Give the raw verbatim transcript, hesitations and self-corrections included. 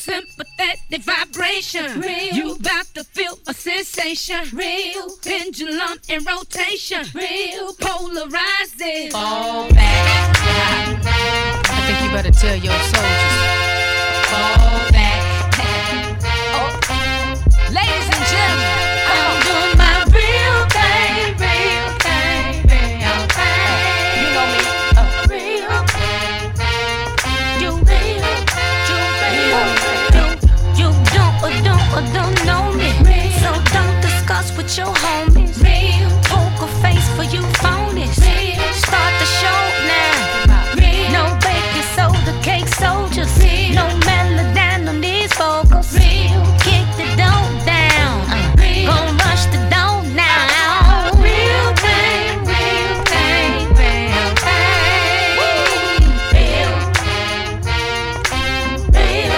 sympathetic vibration. Real. You about to feel a sensation. Real. Pendulum in rotation. Real. Polarizing. Fall back. I think you better tell your soldiers. Fall back. Oh. Ladies and gentlemen, I'm doing my real thing, real thing, real thing. You know me. Uh, real. You real. You real. You, you don't or don't or don't know me. So don't discuss with your homies.